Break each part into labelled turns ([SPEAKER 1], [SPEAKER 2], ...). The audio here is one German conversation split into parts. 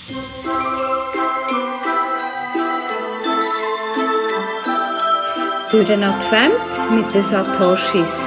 [SPEAKER 1] Durch den Advent mit den Satoshis.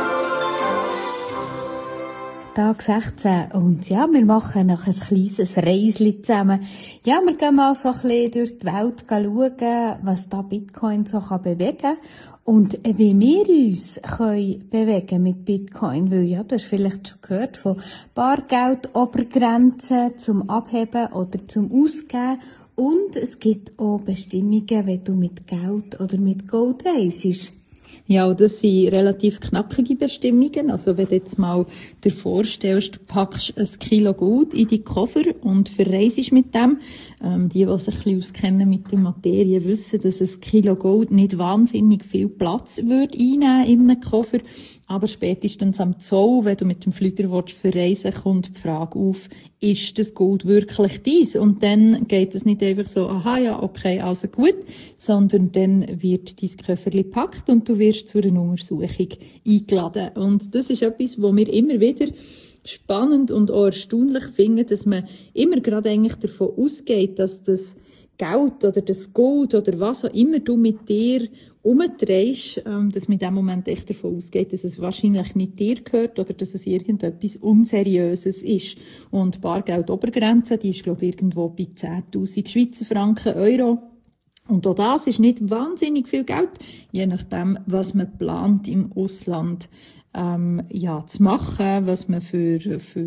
[SPEAKER 1] Tag 16. Und ja, wir machen noch ein kleines Reisli zusammen. Ja, wir gehen mal so ein bisschen durch die Welt schauen, was da Bitcoin so bewegen kann. Und wie wir uns können bewegen mit Bitcoin. Weil ja, du hast vielleicht schon gehört von Bargeldobergrenzen zum Abheben oder zum Ausgeben. Und es gibt auch Bestimmungen, wenn du mit Geld oder mit Gold reist.
[SPEAKER 2] Ja, und das sind relativ knackige Bestimmungen. Also wenn du jetzt mal dir vorstellst, du packst ein Kilo Gold in die Koffer und verreist mit dem. Die sich ein bisschen auskennen mit der Materie, wissen, dass ein Kilo Gold nicht wahnsinnig viel Platz würde einnehmen in einem Koffer. Aber spätestens am Zoll, wenn du mit dem Flüger verreisen willst, kommt die Frage auf, ist das Gold wirklich dies? Und dann geht es nicht einfach so, aha, ja, okay, also gut, sondern dann wird dein Köfferli gepackt und du wirst zu einer Untersuchung eingeladen. Und das ist etwas, wo wir immer wieder spannend und auch erstaunlich finden, dass man immer gerade eigentlich davon ausgeht, dass das Geld oder das Gold oder was auch immer du mit dir umdrehst, dass man in dem Moment echt davon ausgeht, dass es wahrscheinlich nicht dir gehört oder dass es irgendetwas Unseriöses ist. Und Bargeldobergrenze, die ist, glaube ich, irgendwo bei 10'000 Schweizer Franken, Euro. Und auch das ist nicht wahnsinnig viel Geld, je nachdem, was man plant im Ausland zu machen, was man für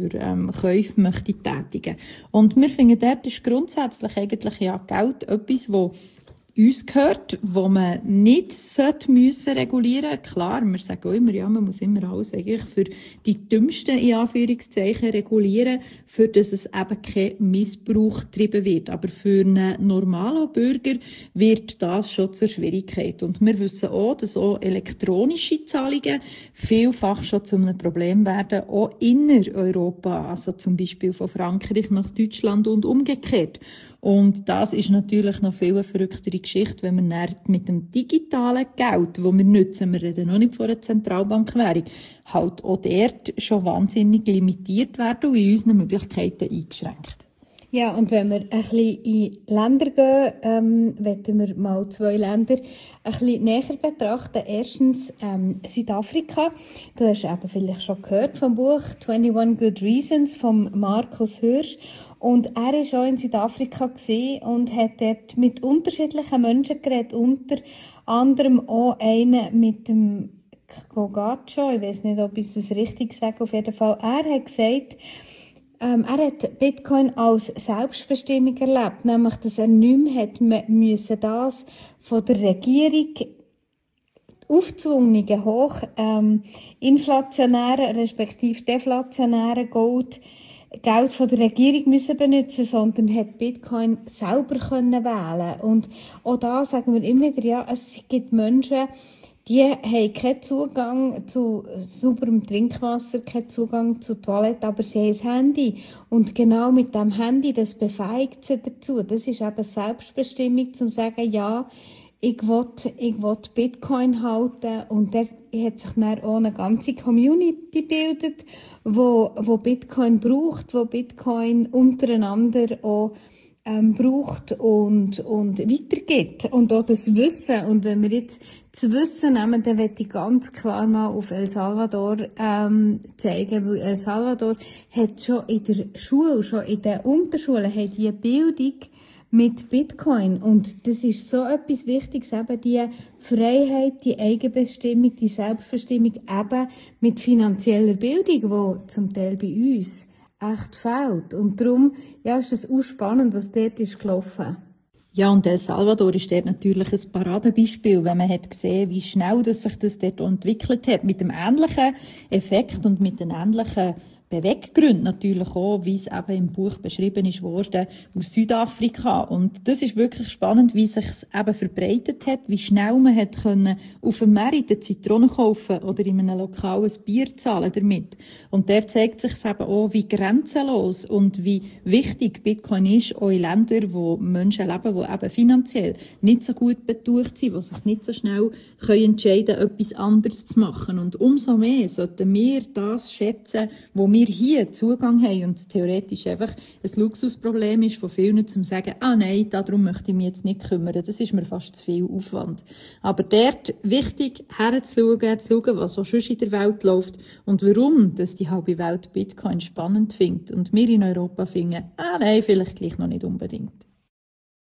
[SPEAKER 2] Käufe möchte tätigen. Und wir finden, dort ist grundsätzlich eigentlich ja Geld etwas, wo uns gehört, wo man nicht regulieren sollte. Klar, wir sagen auch immer, ja, man muss immer alles eigentlich für die dümmsten, in Anführungszeichen, regulieren, für dass es eben kein Missbrauch getrieben wird. Aber für einen normalen Bürger wird das schon zur Schwierigkeit. Und wir wissen auch, dass auch elektronische Zahlungen vielfach schon zu einem Problem werden, auch inner Europa, also zum Beispiel von Frankreich nach Deutschland und umgekehrt. Und das ist natürlich noch viel eine verrücktere Geschichte, wenn wir dann mit dem digitalen Geld, das wir nutzen, wir reden noch nicht von einer Zentralbankwährung, halt auch dort schon wahnsinnig limitiert werden und in unseren Möglichkeiten eingeschränkt.
[SPEAKER 1] Ja, und wenn wir ein bisschen in Länder gehen, wollen wir mal 2 Länder ein bisschen näher betrachten. Erstens Südafrika. Du hast eben vielleicht schon gehört vom Buch 21 Good Reasons von Markus Hirsch. Und er war auch in Südafrika und hat dort mit unterschiedlichen Menschen geredet, unter anderem auch einen mit dem Gogacho. Ich weiss nicht, ob ich das richtig sage, auf jeden Fall. Er hat gesagt, er hat Bitcoin als Selbstbestimmung erlebt, nämlich, dass er nicht mehr müssen das von der Regierung aufgezwungene, hoch inflationären, respektive deflationären Geld von der Regierung müssen benutzen, sondern hat Bitcoin selber können wählen. Und auch da sagen wir immer wieder, ja, es gibt Menschen, die haben keinen Zugang zu sauberem Trinkwasser, keinen Zugang zu Toilette, aber sie haben ein Handy. Und genau mit dem Handy, das befähigt sie dazu. Das ist eben Selbstbestimmung, um zu sagen, ja, ich will Bitcoin halten. Und da hat sich dann auch eine ganze Community gebildet, wo Bitcoin braucht, wo Bitcoin untereinander auch braucht und weitergibt. Und auch das Wissen. Und wenn wir jetzt das Wissen nehmen, dann möchte ich ganz klar mal auf El Salvador zeigen, weil El Salvador hat schon in der Schule, schon in den Unterschulen, hat die Bildung mit Bitcoin. Und das ist so etwas Wichtiges, eben die Freiheit, die Eigenbestimmung, die Selbstbestimmung, eben mit finanzieller Bildung, die zum Teil bei uns echt fehlt. Und darum, ja, ist es auch spannend, was dort ist gelaufen.
[SPEAKER 2] Ja, und El Salvador ist dort natürlich ein Paradebeispiel, wenn man hat gesehen, wie schnell sich das dort entwickelt hat, mit dem ähnlichen Effekt und mit den ähnlichen Beweggründe natürlich auch, wie es eben im Buch beschrieben ist worden, aus Südafrika. Und das ist wirklich spannend, wie sich es eben verbreitet hat, wie schnell man hat können auf dem Markt eine Zitrone kaufen oder in einem Lokal ein Bier zahlen damit. Und der zeigt sich eben auch, wie grenzenlos und wie wichtig Bitcoin ist, auch in Ländern, wo Menschen leben, die eben finanziell nicht so gut betucht sind, die sich nicht so schnell entscheiden können, etwas anderes zu machen. Und umso mehr sollten wir das schätzen, wo wir wir hier Zugang haben und es theoretisch einfach ein Luxusproblem ist von vielen, zum sagen, nein, darum möchte ich mich jetzt nicht kümmern, das ist mir fast zu viel Aufwand. Aber dort wichtig, herzuschauen, zu schauen, was auch sonst in der Welt läuft und warum, dass die halbe Welt Bitcoin spannend findet und wir in Europa finden, nein, vielleicht gleich noch nicht unbedingt.